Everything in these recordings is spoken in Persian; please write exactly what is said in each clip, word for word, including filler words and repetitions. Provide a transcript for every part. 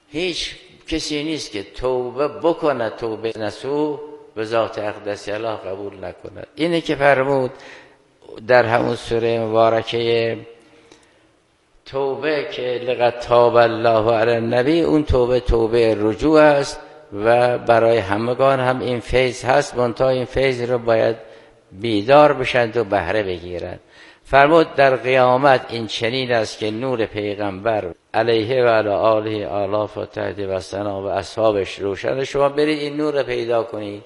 هیچ کسی نیست که توبه بکنه توبه نسو به ذات اقدس الله قبول نکنه. اینه که فرمود در همون سوره مبارکه توبه که لقد تاب الله علی النبی، اون توبه توبه رجوع است و برای همگان هم این فیض هست، منتها این فیض رو باید بیدار بشند و بهره بگیرند. فرمود در قیامت این چنین است که نور پیغمبر علیه و علی آله آلاف و تحت و سنا و اصحابش روشن، شما برید این نور رو پیدا کنید.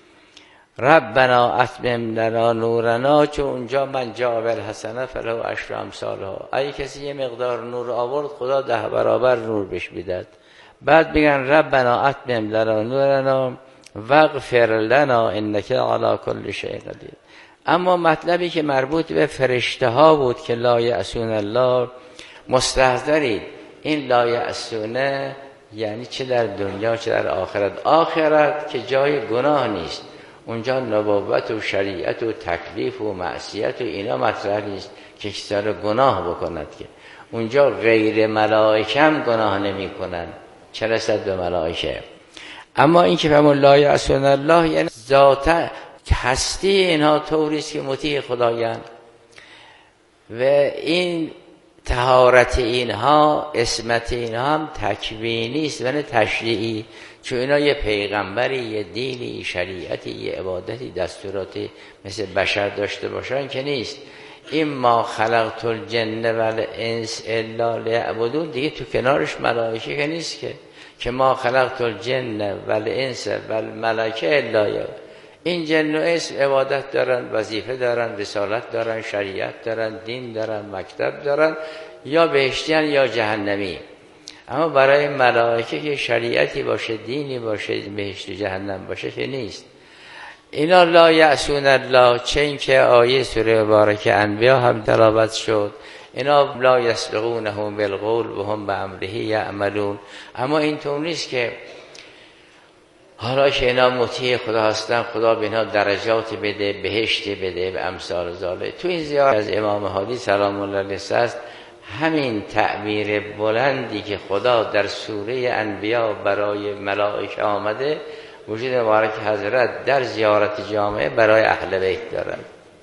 ربنا اتمم لنا نورنا، چون اونجا من جاء بالحسنه فله عشر امثالها، اگه کسی یه مقدار نور آورد خدا ده برابر نور بهش میداد. بعد بگن ربنا اتمم لنا نورنا واغفر لنا انک علی کل شیء قدیر. اما مطلبی که مربوط به فرشته ها بود که لا یعصون الله، مستحضرید این لا یعصونه یعنی چه در دنیا چه در آخرت. آخرت که جای گناه نیست، اونجا نبوت و شریعت و تکلیف و معصیت و اینا مطرح نیست که کسی را گناه بکند، که اونجا غیر ملائکه هم گناه نمی کنند، چه رسد به ملائکه. اما این که فرمود لا یعصون الله یعنی ذات هستی اینها طوری است که مطیع خدایند و این طهارت اینها، عصمت اینها هم تکوینی است و نه تشریعی، چون اینا یه پیغمبری، یه دینی، شریعتی، یه عبادتی، دستوراتی مثل بشر داشته باشن که نیست. این ما خلقت الجن والانس الا لیعبدون، دیگه تو کنارش ملائکه که نیست که که ما خلقت الجن والانس والملائکه الا لیعبدون. این جن و انس عبادت دارن، وظیفه دارن، رسالت دارن، شریعت دارن، دین دارن، مکتب دارن، یا بهشتیان یا جهنمی. اما برای ملائکه که شریعتی باشه، دینی باشه، بهشت و جهنم باشه که نیست. اینا لا یعصون الله، چه این که آیه سوره مبارکه انبیا هم تلاوت شد، اینا لا یسبقونه بالقول و هم بامره یعملون. اما این طور نیست که حالا که اینا مطیع خدا هستن خدا به اینا درجات بده، بهشت بده به امثال ذالک. تو این زیارت از امام هادی سلام الله علیه است همین تعبیر بلندی که خدا در سوره انبیا برای ملائکه آمده، وجود مبارک حضرت در زیارت جامعه برای اهل بیت دارن.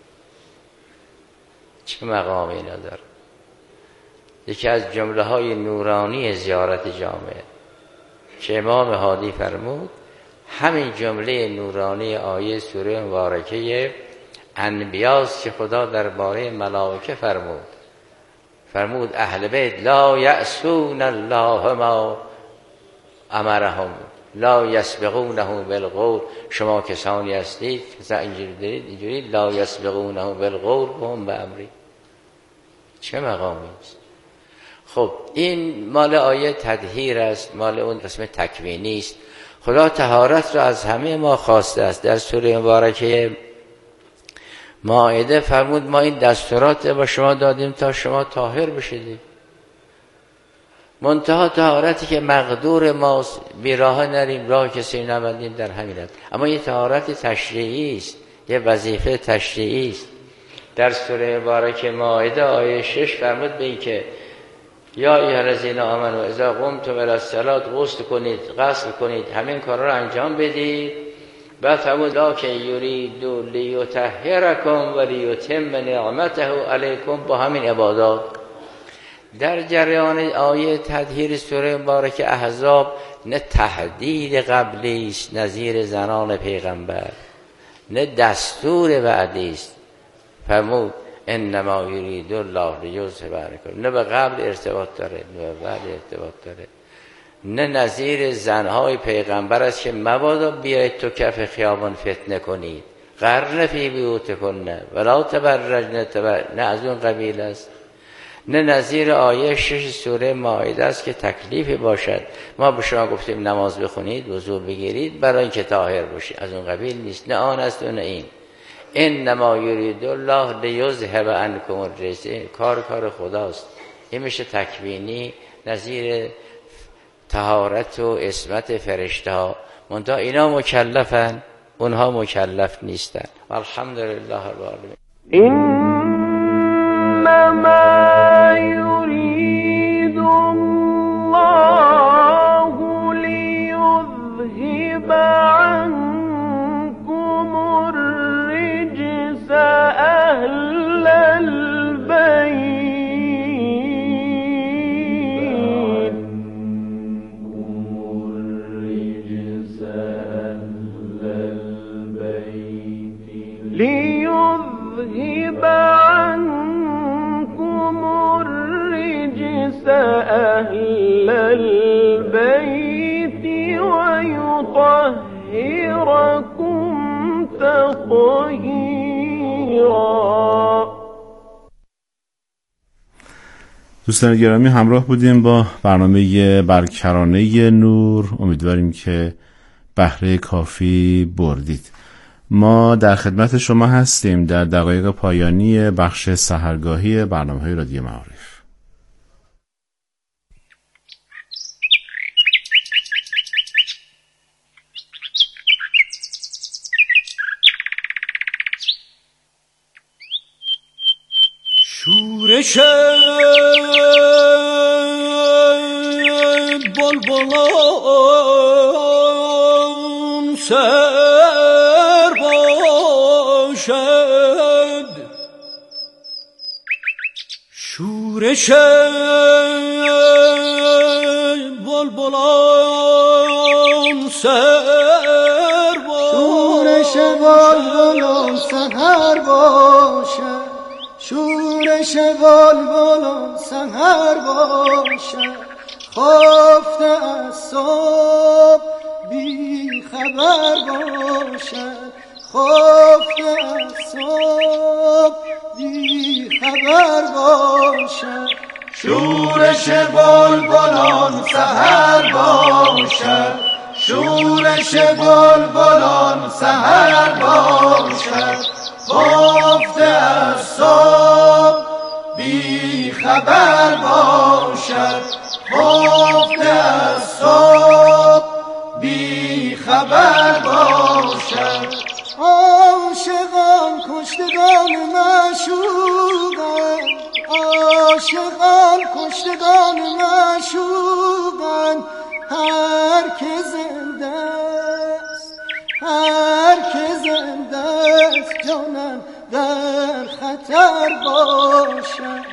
چه مقام اینا داره؟ یکی از جمله های نورانی زیارت جامعه که امام هادی فرمود، همین جمله نورانی آیه سوره مبارکه انبیاست که خدا درباره ملائکه فرمود. فرمود اهل بیت لا یعصون الله ما امرهم لا یسبقونه بالقول. شما کسانی هستید که اینجوری دارید، اینجوری لا یسبقونه بالقول و هم بامری. چه مقامی است؟ خب این مال آیه تطهیر است، مال اون قسم تکوینی است. خدا طهارت را از همه ما خواسته است. در سوره مبارکه مائده فرمود ما این دستورات با شما دادیم تا شما طاهر بشید. منتها طهارتی که مقدور ماست، بیراه نریم، راه کسی نبندیم، در همینت. اما این طهارت تشریعی است، یه وظیفه تشریعی است. در سوره مبارکه مائده آیه شش فرمود به این که یا ایها الذین آمنوا اذا قمتم الی الصلاة غسل کنید، غسل کنید، همین کارا رو انجام بدید. بعد فرمود لکن یرید لیطهرکم و لیتم نعمته علیکم، با همین عبادات. در جریان آیه تطهیر سوره مبارکه احزاب نه تهدید قبلی است نظیر زنان پیغمبر، نه دستور وعدی است. فرمود انما یرید الله لیذهب عنکم، نه به قبل ارتباط داره نه به بعد ارتباط داره، نه نظیر زنهای پیغمبر است که مبادا بیایید تو کف خیابان فتنه کنید، قرن فی بیوتکن ولا تبرجن تبرج، نه از اون قبیل است. نه نظیر آیه شش سوره مائده است که تکلیفی باشد ما به شما گفتیم نماز بخونید، وضو بگیرید برای اینکه طاهر باشید، از اون قبیل نیست. نه آن است و نه این. انما یرید الله لیذهب عنکم الرجس، کار کار خداست. این میشه تکوینی نظیر طهارت و عصمت فرشته ها. منتها اینا مکلفن، اونها مکلف نیستن. الحمدلله رب العالمین. انما یرید الله أهل البيت ويطهركم تطهيرا. دوستان گرامی، همراه بودیم با برنامه برکرانه نور. امیدواریم که بهره کافی بردید. ما در خدمت شما هستیم در دقایق پایانی بخش سحرگاهی برنامه‌های رادیو معارف. شورش بلبلان سر باشد، شورش بلبلان سر باشد، شورش بلبلان سحر باشد، شورش بلبلان سحر باشد، خفته از صبح بی خبر باشد، خفته از صبح بی خبر باشد، شورش بلبلان سحر باشد، شورش بلبلان سحر باشد، خفته از صبح بی خبر باشد، خفته از صبح بی خبر باشد. عاشقان کشتگان معشوقان، عاشقان کشتگان معشوقان، هر که زنده است، هر که زنده است جانم در خطر باشد.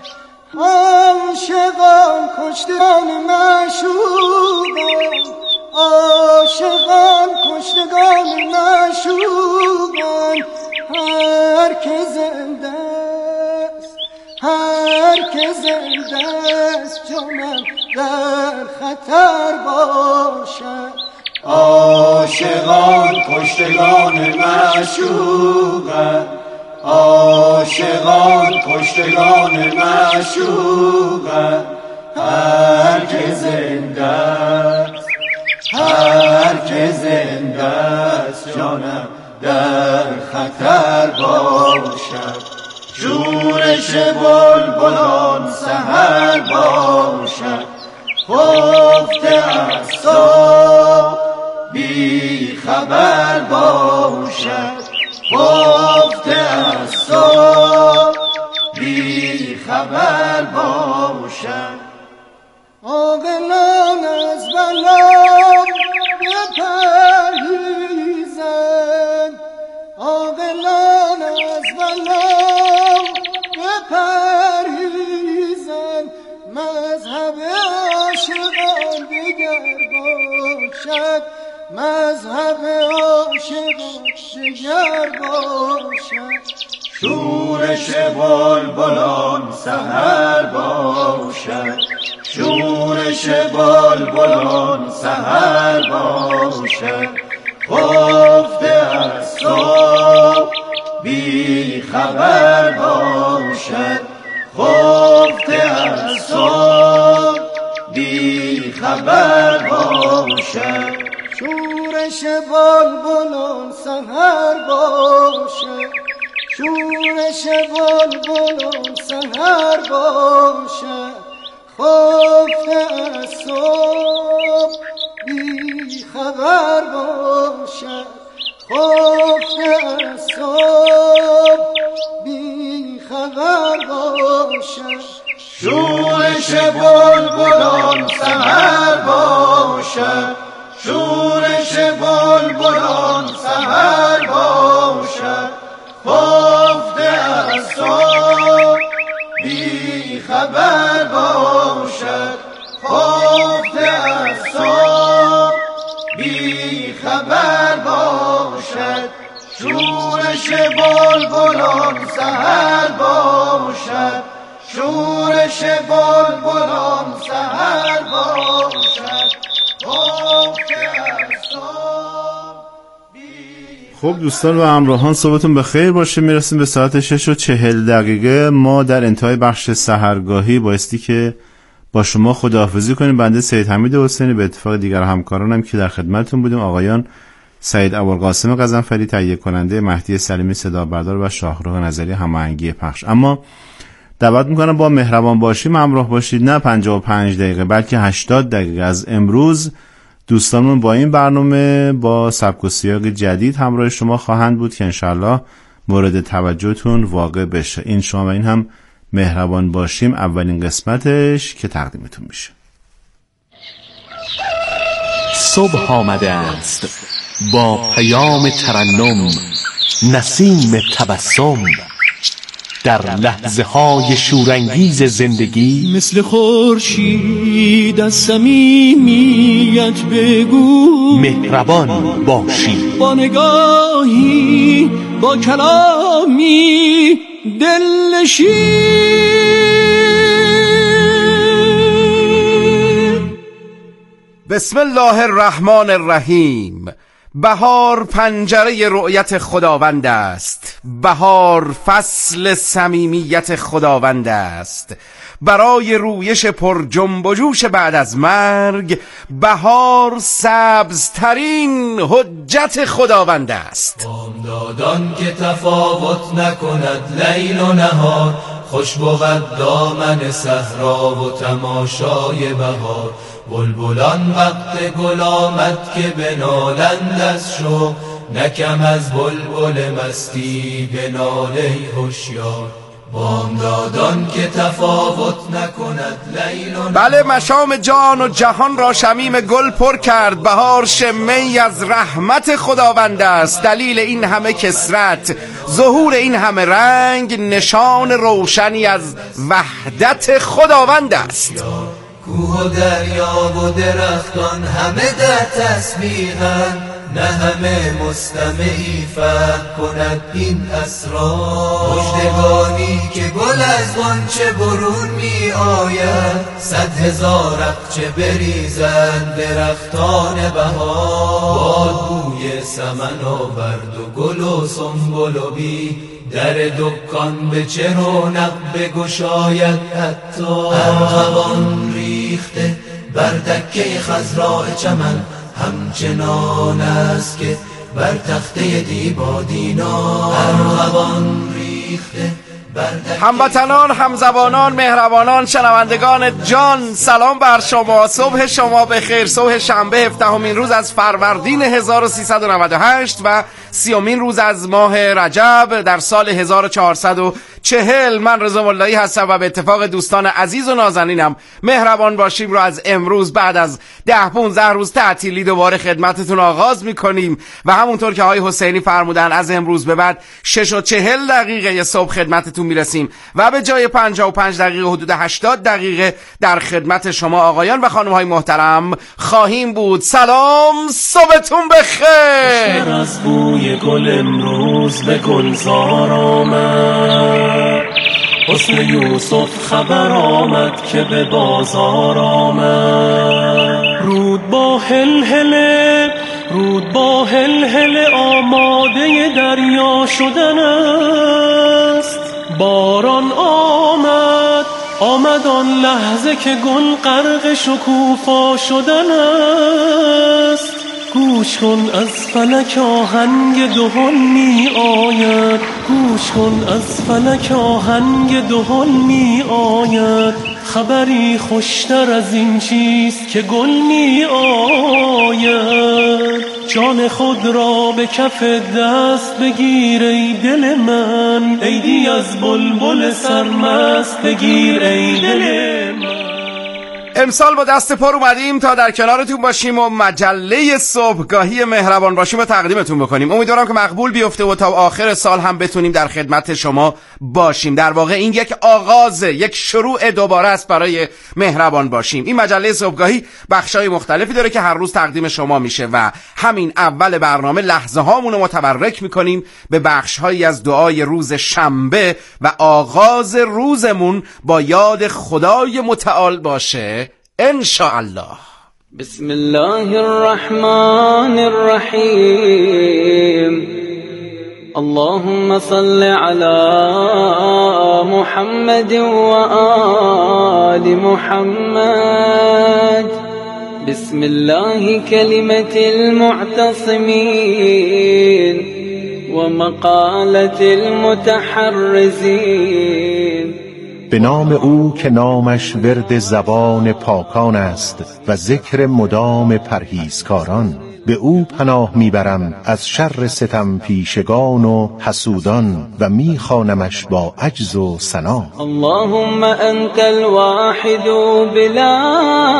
عاشقان کشتگان معشوقان، عاشقان کشتگان معشوقان، هر که زنده است، هر که زنده است جانم در خطر باشد. عاشقان کشتگان معشوقان، عاشقان کشتگان معشوقان، هر که زنده است، هر که زنده است جانم در خطر باشد. شورش بلبلان سحر باشد، خفته از صبح بی خبر باشد، خفته از صبح بی خبر باشد. عاقلان از بلا بپرهیزند، عاقلان از بلا بپرهیزند، مذهب عاشقان دیگر باشد، مذهب عاشقان دیگر باشد. شورش بلبلان سحر باشد، شورش بلبلان سحر باشد، خفته از صبح بی خبر باشد، خفته از صبح بی خبر باشد. شورش بلبلان سحر باشد، شورش بلبلان سحر باشد، خفته از صبح بی خبر باشد، خفته از صبح بی خبر باشد. شورش بلبلان سحر باشد، شورش بلبلان سحر باشد، خفته از صبح بی خبر باشد، خفته از صبح بی خبر باشد. شورش بلبلان سحر باشد، شورش بلبلان سحر باشد. خب دوستان و همراهان صبحتون بخیر باشه. میرسیم به ساعت شش و چهل دقیقه. ما در انتهای بخش سحرگاهی بایستی که با شما خداحافظی کنیم. بنده سید حمید حسینی به اتفاق دیگر همکارانم که در خدمتتون بودیم، آقایان سید ابوالقاسم غضنفری تهیه کننده، مهدی سلیمی صدا بردار و شاهرخ نظری هماهنگی پخش. اما دعوت میکنم با مهربان باشیم همراه باشید، نه پنجاه و پنج دقیقه بلکه هشتاد دقیقه از امروز دوستانمون با این برنامه با سبک و سیاق جدید همراه شما خواهند بود که انشالله مورد توجهتون واقع بشه. این شما و این هم مهربان باشیم اولین قسمتش که تقدیمتون میشه. صبح آمده است با پیام ترنم، نسیم تبسم، در لحظه های شورانگیز زندگی مثل خورشید از صمیمیت بگو، مهربان باشی، با نگاهی با کلامی دلنشین. بسم الله الرحمن الرحیم. بهار پنجره رؤیت خداوند است، بهار فصل صمیمیت خداوند است، برای رویش پر جنب و جوش بعد از مرگ بهار سبزترین حجت خداوند است. بامدادان که تفاوت نکند لیل و نهار، خوش بود دامن صحرا و تماشای بهار. بلبلان وقت گل آمد که بنالند از شوق، نکم از بلبل مستی بناله هوشیار. بامدادان که تفاوت نکند لیل و بله، مشام جان و جهان را شمیم گل پر کرد. بهار شمه‌ای از رحمت خداوند است. دلیل این همه کثرت، ظهور این همه رنگ، نشان روشنی از وحدت خداوند است. کوه و دریا و درختان همه در تسبیحند، نه همه مستمعی فهم کند این اسرار. مژدگانی که گل از غنچه برون می آید، صد هزار اقچه بریزند درختان بهار. باد بوی سمن آورد و گل و سنبل و بی، در دکان به چه رونق بگشاید حتی. ارغوان ریخته بر دکه خضراء چمن، همچنان است که بر تخته دیبا دینا. ارغوان ریخته هموطنان، همزبانان، مهربانان، شنوندگان جان، سلام بر شما. صبح شما بخیر. صبح شنبه هفدهمین روز از فروردین هزار و سیصد و نود و هشت و سیومین روز از ماه رجب در سال هزار و چهارصد و چهل. من رضا ملایی هستم و به اتفاق دوستان عزیز و نازنینم مهربان باشیم رو از امروز بعد از ده پونزده روز تعطیلی دوباره خدمتتون آغاز میکنیم و همونطور که آقای حسینی فرمودن از امروز به بعد شش و چهل دقیقه صبح خدمتتون میرسیم و به جای پنجاه و پنج دقیقه حدود هشتاد دقیقه در خدمت شما آقایان و خانم های محترم خواهیم بود. سلام، صبحتون بخیر. از بوی گل امروز به گلزار آمد، حسن یوسف خبر آمد که به بازار آمد. رود با هلهله، رود با هلهله آماده دریا شدن است. باران آمد، آمد آن لحظه که گل غرق شکوفا شدن است. گوش کن از فلک آهنگ دهل می آید، گوش کن از فلک آهنگ دهل می آید. خبری خوشتر از این چیست که گل می آید. جان خود را به کف دست بگیر ای دل من، عیدی از بلبل سرمست بگیر ای دل من. امسال با دست پر اومدیم تا در کنارتون باشیم و مجله صبحگاهی مهربان باشیم و تقدیمتون بکنیم. امیدوارم که مقبول بیفته و تا آخر سال هم بتونیم در خدمت شما باشیم. در واقع این یک آغاز، یک شروع دوباره است برای مهربان باشیم. این مجله صبحگاهی بخشای مختلفی داره که هر روز تقدیم شما میشه و همین اول برنامه لحظه هامون رو متبرک میکنیم به بخشهایی از دعای روز شنبه و آغاز روزمون با یاد خدای متعال باشه ان شاء الله. بسم الله الرحمن الرحیم. اللهم صل على محمد و آل محمد. بسم الله كلمة المعتصمين ومقالة المتحرزين. به نام او که نامش ورد زبان پاکان است و ذکر مدام پرهیزکاران. به او پناه میبرم از شر ستم پیشگان و حسودان و میخوانمش با عجز و ثنا. اللهم انت الواحد بلا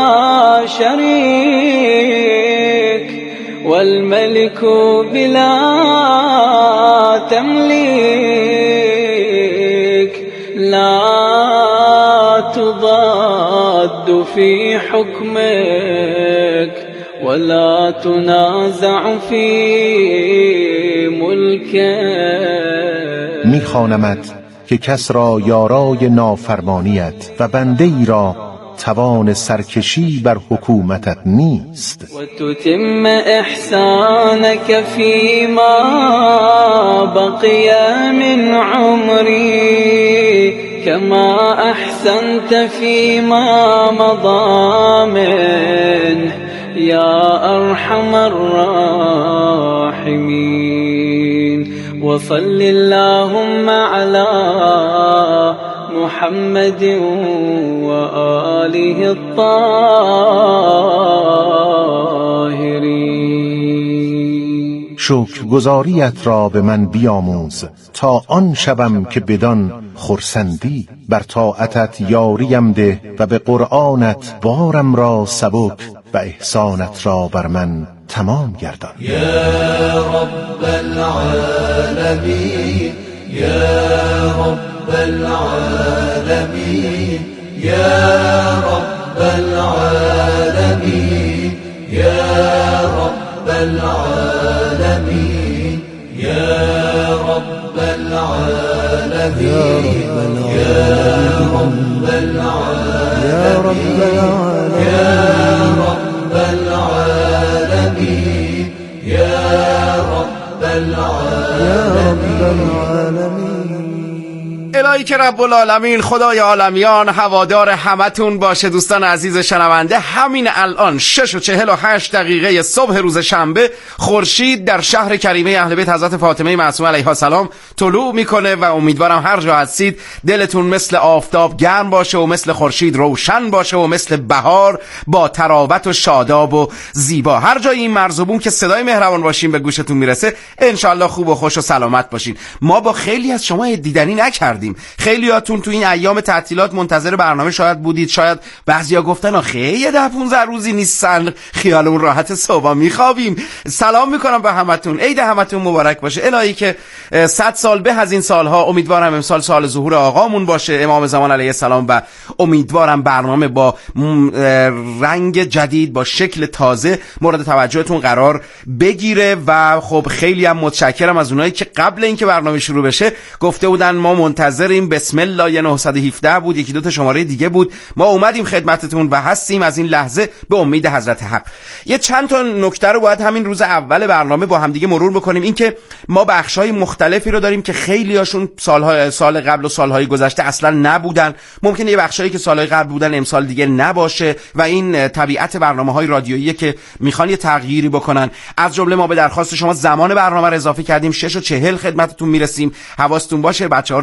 شریک والملك بلا تملیک لا تضاد في حكمك ولا تنازع في ملكك. میخوانمت که کس را یارای نافرمانیت و بنده ای را توان سرکشی بر حکومتت نیست. و تتم احسانك فيما بقي من عمري كما أحسنت فيما مضى منه يا أرحم الراحمين. وصل اللهم على محمد وآله الطاهرين. شکرگزاریت را به من بیاموز تا آن شبم که بدان خرسندی. بر طاعتت یاریم ده و به قرآنت بارم را سبک و احسانت را بر من تمام گردان. یا رب العالمین یا رب العالمین یا رب العالمین یا رب العالمین یا رب العالمین یا رب العالمین یا رب العالمین یا رب العالمین. الهی که رب العالمین خدای عالمیان هوادار همتون باشه. دوستان عزیز شنونده، همین الان شش و چهل و هشت دقیقه صبح روز شنبه خورشید در شهر کریمه اهل بیت حضرت فاطمه معصومه علیها السلام طلوع میکنه و امیدوارم هر جا هستید دلتون مثل آفتاب گرم باشه و مثل خورشید روشن باشه و مثل بهار با تراوت و شاداب و زیبا. هر جای این مرز و بوم که صدای مهربان باشیم به گوشتون میرسه انشالله خوب و خوش و سلامت باشین. ما با خیلی از شما دیدنی نکردیم. خیلیاتون تو این ایام تعطیلات منتظر برنامه شاید بودید. شاید بعضیا گفتن آخه یه ده پونزده روزی نیستن، خیالمون راحت، صبح میخوابیم. سلام میکنم به همتون، عید همتون مبارک باشه. الهی که صد سال به از این سالها، امیدوارم امسال سال ظهور آقامون باشه امام زمان علیه السلام و امیدوارم برنامه با رنگ جدید با شکل تازه مورد توجهتون قرار بگیره. و خب خیلی هم متشکرم از اونایی که قبل اینکه برنامه شروع بشه گفته بودن ما منتظریم. بسم الله نهصد و هفده بود، یکی دو تا شماره دیگه بود. ما اومدیم خدمتتون و هستیم از این لحظه به امید حضرت حق. یه چند تا نکته رو باید همین روز اول برنامه با هم دیگه مرور بکنیم. این که ما بخشای مختلفی رو داریم که خیلی هاشون سالهای سال قبل و سالهای گذشته اصلا نبودن. ممکنه یه بخشایی که سالهای قبل بودن امسال دیگه نباشه و این طبیعت برنامه‌های رادیویی که میخوان یه تغییری بکنن. از جمله ما به درخواست شما زمان برنامه رو اضافه کردیم، شش و چهل خدمتتون میرسیم. حواستون باشه بچه‌ها رو زودتر بیدار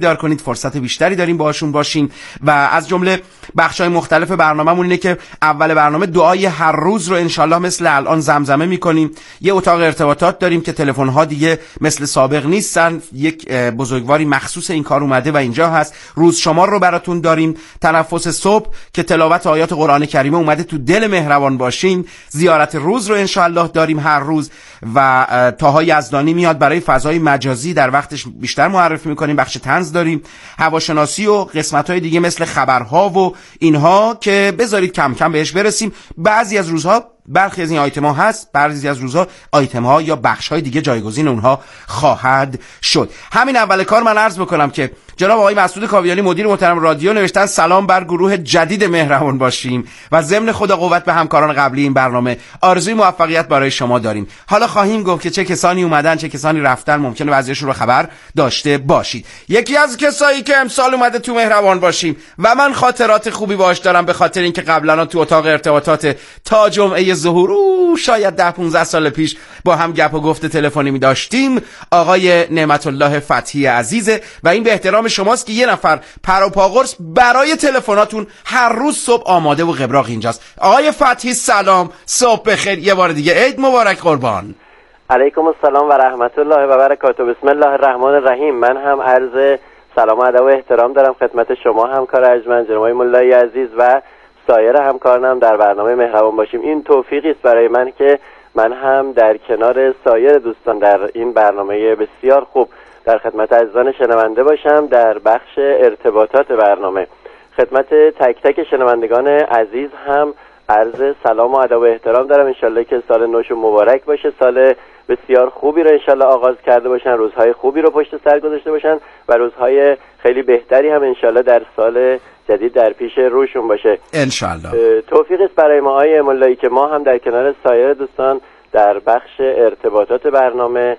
بیدار کنید، فرصت بیشتری داریم باهاشون باشیم. و از جمله بخش‌های مختلف برنامه‌مون اینه که اول برنامه دعای هر روز رو انشالله مثل الان زمزمه می‌کنیم. یه اتاق ارتباطات داریم که تلفن‌ها دیگه مثل سابق نیستن، یک بزرگواری مخصوص این کار اومده و اینجا هست. روز شمار رو براتون داریم، تنفس صبح که تلاوت آیات قرآن کریمه اومده تو دل مهربان باشیم، زیارت روز رو انشالله داریم هر روز و طاها یزدانی میاد برای فضای مجازی در وقتش بیشتر معرفی میکنیم. بخش طنز داریم، هواشناسی و قسمت‌های دیگه مثل خبرها و اینها که بذارید کم کم بهش برسیم. بعضی از روزها برخی از این آیتم ها هست، بعضی از روزها آیتم ها یا بخش های دیگه جایگزین اونها خواهد شد. همین اول کار من عرض بکنم که جناب آقای مسعود کاویانی مدیر محترم رادیو نوشتن سلام بر گروه جدید مهربان باشیم و ضمن خدا قوت به همکاران قبلی این برنامه، آرزوی موفقیت برای شما داریم. حالا خواهیم گفت که چه کسانی اومدن چه کسانی رفتن، ممکنه بعضیشون رو خبر داشته باشید. یکی از کسایی که امسال اومده تو مهربان باشیم و من خاطرات خوبی باهاش دارم به خاطر اینکه قبلا تو اتاق ارتباطات تا جمعه ظهور او شاید ده پانزده سال پیش با هم گپ و گفت تلفنی می داشتیم، آقای نعمت الله فتحی عزیزه و این به احترام شماست که یه نفر پر و پا قرص برای تلفناتون هر روز صبح آماده و قبراق اینجاست. آقای فتحی سلام، صبح بخیر، یه بار دیگه عید مبارک قربان. علیکم السلام و رحمت الله و برکاته. بسم الله الرحمن الرحیم. من هم عرض سلام و ادب و احترام دارم خدمت شما همکار ارجمند جناب مولای عزیز و سایر همکارانم در برنامه مهربان باشیم. این توفیقی است برای من که من هم در کنار سایر دوستان در این برنامه بسیار خوب در خدمت عزیزان شنونده باشم در بخش ارتباطات برنامه. خدمت تک تک شنوندگان عزیز هم عرض سلام و ادب و احترام دارم. انشالله که سال نوشون مبارک باشه، سال بسیار خوبی رو انشالله آغاز کرده باشن، روزهای خوبی رو پشت سر گذاشته باشن و روزهای خیلی بهتری هم انشالله در سال جدید در پیش روشون باشه انشالله. توفیق است برای ما آقای مولایی که ما هم در کنار سایر دوستان در بخش ارتباطات برنامه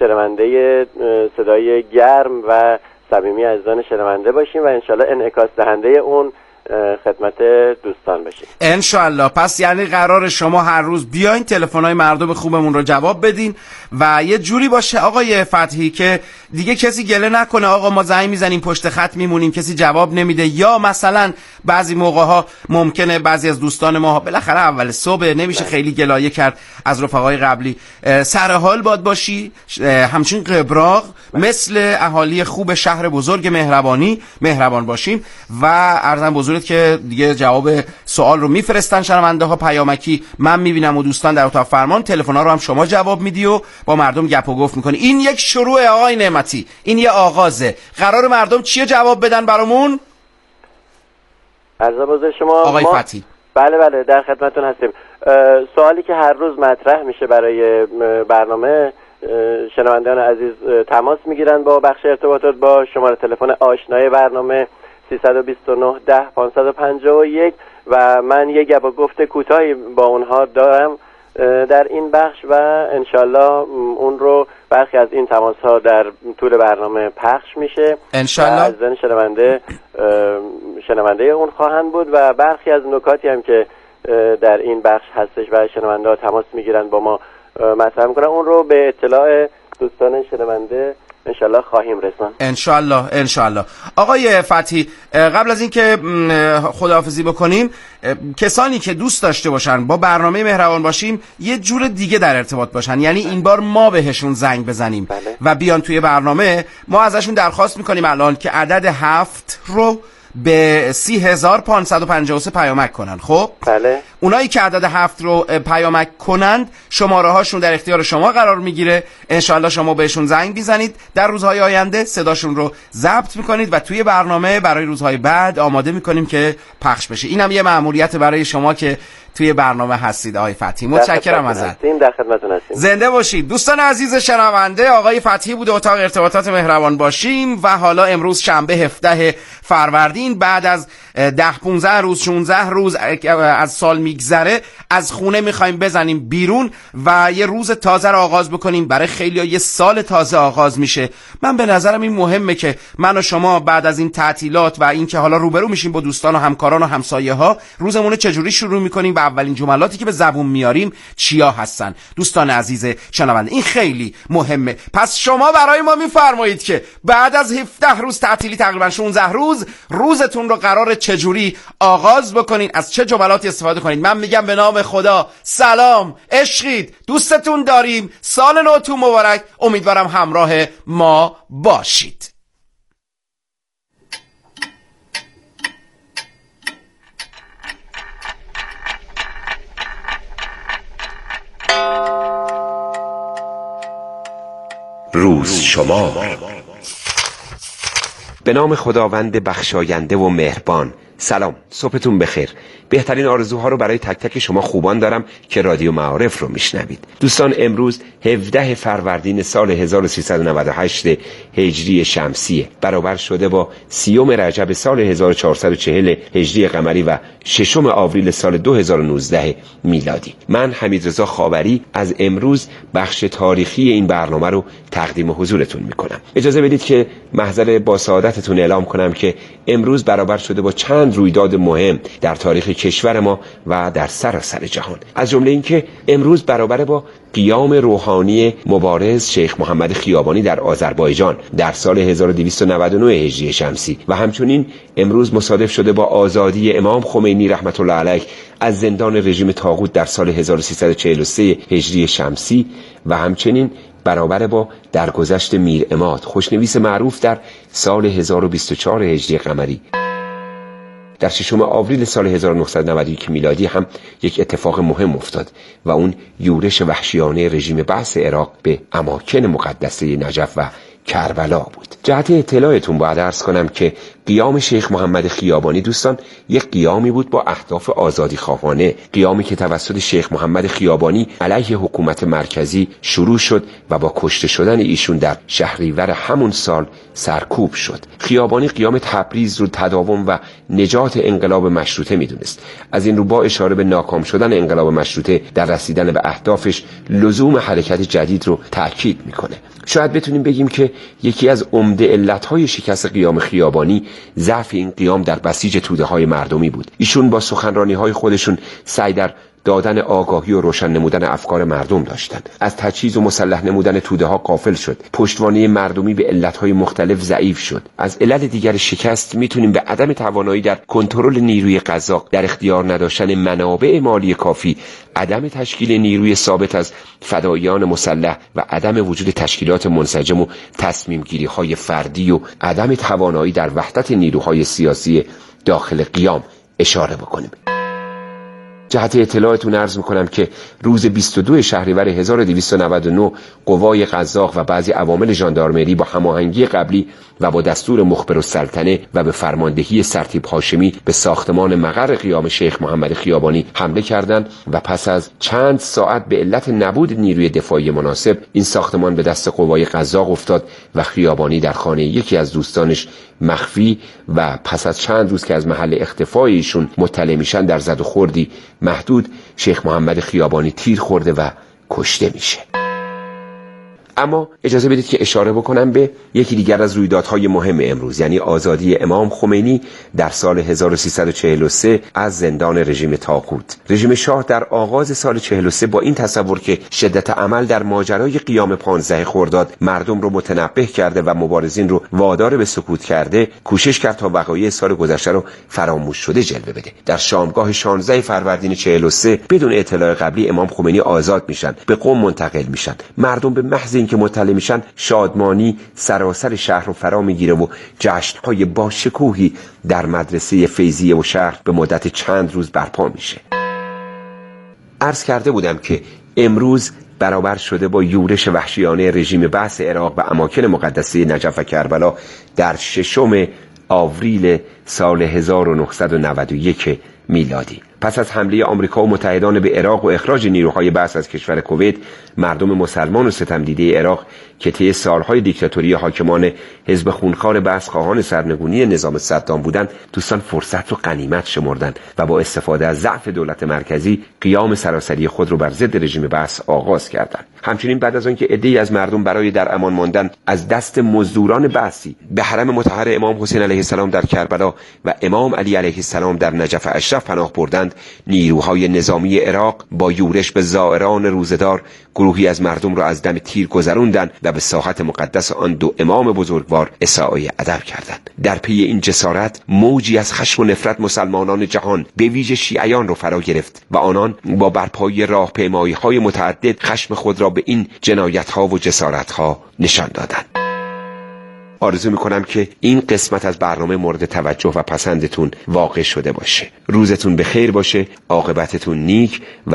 شنونده صدای گرم و صمیمی عزیزان شنونده باشیم و انشالله انعکاس دهنده اون خدمت دوستان باشیم انشالله. پس یعنی قرار شما هر روز بیاین تلفن‌های مردم خوبمون رو جواب بدین و یه جوری باشه آقای فتحی که دیگه کسی گله نکنه آقا ما زنگ میزنیم پشت خط میمونیم کسی جواب نمیده، یا مثلا بعضی موقع‌ها ممکنه بعضی از دوستان ما بالاخره اول صبح نمیشه خیلی گلایه کرد از رفقای قبلی، سر حال باد باشی همچین قبراق مثل اهالی خوب شهر بزرگ مهربانی مهربان باشیم و عرضم بزرگ که دیگه جواب سوال رو میفرستن شنونده ها پیامکی، من میبینم و دوستان در اتاق فرمان تلفن ها رو هم شما جواب میدی و با مردم گپ و گفت میکنی. این یک شروع آقای نعمتی، این یه آغازه. قرار مردم چیه جواب بدن برامون؟ عرض بزرگ شما آقای ما... فتحی. بله بله در خدمتتون هستیم. سوالی که هر روز مطرح میشه برای برنامه، شنوندگان عزیز تماس میگیرن با بخش ارتباطات با شماره تلفن آشنای برنامه سیصد و بیست و نه ده پانصد و پنجاه و یک و من یک گپ و گفت کوتاهی با اونها دارم در این بخش و انشالله اون رو برخی از این تماس ها در طول برنامه پخش میشه انشالله. از زن شنونده شنونده اون خواهند بود و برخی از نکاتی هم که در این بخش هستش و شنونده ها تماس میگیرن با ما مطرح میکنن اون رو به اطلاع دوستان شنونده انشالله خواهیم رسان. انشالله انشالله. آقای فتحی قبل از اینکه خداحافظی بکنیم، کسانی که دوست داشته باشن با برنامه مهربان باشیم یه جور دیگه در ارتباط باشن، یعنی این بار ما بهشون زنگ بزنیم بله. و بیان توی برنامه، ما ازشون درخواست میکنیم الان که عدد هفت رو به سی هزار پانصد و پنجاه و سه پیامک کنن. خب بله. اونایی که عدد هفت رو پیامک کنند شماره هاشون در اختیار شما قرار میگیره. انشالله شما بهشون زنگ بیزنید در روزهای آینده، صداشون رو ضبط میکنید و توی برنامه برای روزهای بعد آماده میکنیم که پخش بشه. اینم یه مأموریت برای شما که توی برنامه هستید آقای فتحی. متشکرم ازت. در خدمتتون هستیم. زنده باشید. دوستان عزیز شنونده، آقای فتحی بوده اتاق ارتباطات مهربان باشیم و حالا امروز شنبه هفدهم فروردین بعد از ده پونزده روز شانزده روز از سال میگذره از خونه میخوایم بزنیم بیرون و یه روز تازه رو آغاز بکنیم. برای خیلی‌ها یه سال تازه آغاز میشه. من به نظرم این مهمه که من و شما بعد از این تعطیلات و این که حالا روبرو میشیم با دوستان و همکاران و همسایه ها روزمون چجوری شروع میکنیم و اولین جملاتی که به زبون میاریم چیا هستن. دوستان عزیز شنونده این خیلی مهمه. پس شما برای ما میفرمایید که بعد از هفده روز تعطیلی تقریبا شانزده روز روزتون رو قراره چجوری آغاز بکنین، از چه جملاتی استفاده کنید. من میگم به نام خدا سلام، عشقید، دوستتون داریم، سال نوتون مبارک. امیدوارم همراه ما باشید. روز شما. به نام خداوند بخشاینده و مهربان. سلام، صبحتون بخیر. بهترین آرزوها رو برای تک تک شما خوبان دارم که رادیو معارف رو میشنوید. دوستان امروز هفده فروردین سال هزار و سیصد و نود و هشت هجری شمسیه، برابر شده با سیوم رجب سال هزار و چهارصد و چهل هجری قمری و ششم آوریل سال دو هزار و نوزده میلادی. من حمیدرضا خاوری از امروز بخش تاریخی این برنامه رو تقدیم حضورتون میکنم. اجازه بدید که محضر با سعادتتون اعلام کنم که امروز برابر شده با چند رویداد مهم در تاریخ کشور ما و در سراسر جهان. از جمله اینکه امروز برابر با قیام روحانی مبارز شیخ محمد خیابانی در آذربایجان در سال هزار و دویست و نود و نه هجری شمسی و همچنین امروز مصادف شده با آزادی امام خمینی رحمت الله علیه از زندان رژیم طاغوت در سال هزار و سیصد و چهل و سه هجری شمسی و همچنین برابر با درگذشت میر عماد خوشنویس معروف در سال هزار و بیست و چهار هجری قمری. در ششم آوریل سال هزار و نهصد و نود و یک میلادی هم یک اتفاق مهم افتاد و اون یورش وحشیانه رژیم بعث عراق به اماکن مقدسه نجف و کربلا بود. جهت اطلاعتون باید عرض کنم که قیام شیخ محمد خیابانی دوستان یک قیامی بود با اهداف آزادی خواهانه، قیامی که توسط شیخ محمد خیابانی علیه حکومت مرکزی شروع شد و با کشته شدن ایشون در شهریور همون سال سرکوب شد. خیابانی قیام تبریز رو تداوم و نجات انقلاب مشروطه میدونست. از این رو با اشاره به ناکام شدن انقلاب مشروطه در رسیدن به اهدافش لزوم حرکت جدید رو تأکید میکنه. شاید بتونیم بگیم که یکی از عمده علتهای شکست قیام خیابانی ضعف این قیام در بسیج توده‌های مردمی بود. ایشون با سخنرانی‌های خودشون سعی در دادن آگاهی و روشن نمودن افکار مردم داشتند. از تجهیز و مسلح نمودن توده ها غافل شد. پشتوانه مردمی به علتهای مختلف ضعیف شد. از علت دیگر شکست میتونیم به عدم توانایی در کنترل نیروی قزاق، در اختیار نداشتن منابع مالی کافی، عدم تشکیل نیروی ثابت از فداییان مسلح و عدم وجود تشکیلات منسجم و تصمیم گیری های فردی و عدم توانایی در وحدت نیروهای سیاسی داخل قیام اشاره بکنیم. جهت اطلاعتون عرض میکنم که روز بیست و دو شهریور هزار و دویست و نود و نه قوای قزاق و بعضی عوامل ژاندارمری با هماهنگی قبلی و با دستور مخبر السلطنه و به فرماندهی سرتیپ هاشمی به ساختمان مقر قیام شیخ محمد خیابانی حمله کردند و پس از چند ساعت به علت نبود نیروی دفاعی مناسب این ساختمان به دست قوای قزاق افتاد و خیابانی در خانه یکی از دوستانش مخفی و پس از چند روز که از محل اختفای ایشون مطلع میشن در زد و خوردی محدود شیخ محمد خیابانی تیر خورده و کشته میشه. اما اجازه بدید که اشاره بکنم به یکی دیگر از رویدادهای مهم امروز، یعنی آزادی امام خمینی در سال هزار و سیصد و چهل و سه از زندان رژیم طاغوت. رژیم شاه در آغاز سال چهل و سه با این تصور که شدت عمل در ماجرای قیام پانزده خرداد مردم رو متنبه کرده و مبارزین رو وادار به سکوت کرده، کوشش کرد تا وقایع سال گذشته رو فراموش شده جلوه بده. در شامگاه شانزده فروردین چهل و سه بدون اطلاع قبلی امام خمینی آزاد میشن، به قم منتقل میشن. مردم به محض که مطلع میشن شادمانی سراسر شهر رو فرا میگیره و جشن‌های با شکوهی در مدرسه فیضیه و شهر به مدت چند روز برپا میشه. عرض کرده بودم که امروز برابر شده با یورش وحشیانه رژیم بعث عراق به اماکن مقدسه نجف و کربلا در ششم آوریل سال هزار و نهصد و نود و یک میلادی. پس از حمله آمریکا و متحدان به عراق و اخراج نیروهای بعث از کشور کویت، مردم مسلمان و ستمدیده عراق که طی سالهای دیکتاتوری حاکمان حزب خونخوار بعث خواهان سرنگونی نظام صدام بودند، دوستان فرصت رو غنیمت شمردند و با استفاده از ضعف دولت مرکزی قیام سراسری خود رو بر ضد رژیم بعث آغاز کردند. همچنین بعد از آنکه عده‌ای از مردم برای در امان ماندن از دست مزدوران بعثی به حرم مطهر امام حسین علیه السلام در کربلا و امام علی علیه السلام در نجف اشرف پناه بردند، نیروهای نظامی عراق با یورش به زائران روزدار گروهی از مردم را از دم تیر گذراندند و به ساحت مقدس آن دو امام بزرگوار اساءه ادب کردند. در پی این جسارت موجی از خشم و نفرت مسلمانان جهان به ویژه شیعیان را فرا گرفت و آنان با برپایی راهپیمایی‌های متعدد خشم خود را به این جنایت‌ها و جسارت‌ها نشان دادند. آرزو میکنم که این قسمت از برنامه مورد توجه و پسندتون واقع شده باشه. روزتون بخیر باشه، عاقبتتون نیک و